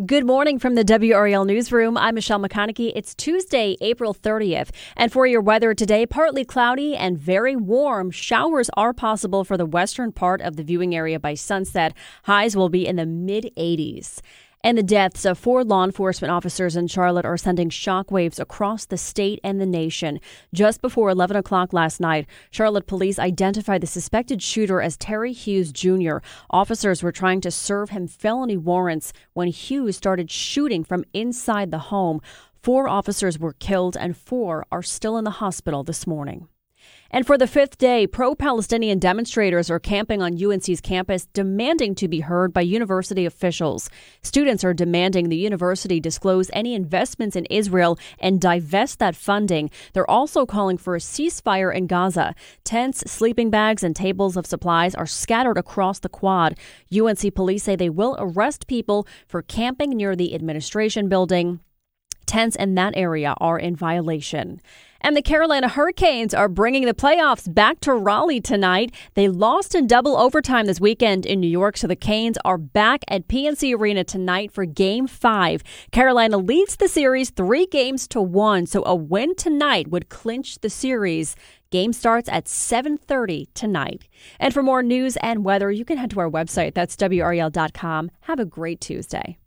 Good morning from the WRAL Newsroom. I'm Michelle McConaughey. It's Tuesday, April 30th. And for your weather today, partly cloudy and very warm. Showers are possible for the western part of the viewing area by sunset. Highs will be in the mid-80s. And the deaths of 4 law enforcement officers in Charlotte are sending shockwaves across the state and the nation. Just before 11 o'clock last night, Charlotte police identified the suspected shooter as Terry Hughes Jr. Officers were trying to serve him felony warrants when Hughes started shooting from inside the home. 4 officers were killed and 4 are still in the hospital this morning. And for the 5th day, pro-Palestinian demonstrators are camping on UNC's campus, demanding to be heard by university officials. Students are demanding the university disclose any investments in Israel and divest that funding. They're also calling for a ceasefire in Gaza. Tents, sleeping bags, and tables of supplies are scattered across the quad. UNC police say they will arrest people for camping near the administration building. Tents in that area are in violation. And the Carolina Hurricanes are bringing the playoffs back to Raleigh tonight. They lost in double overtime this weekend in New York, so the Canes are back at PNC Arena tonight for Game 5. Carolina leads the series 3-1, so a win tonight would clinch the series. Game starts at 7:30 tonight. And for more news and weather, you can head to our website. That's WRAL.com. Have a great Tuesday.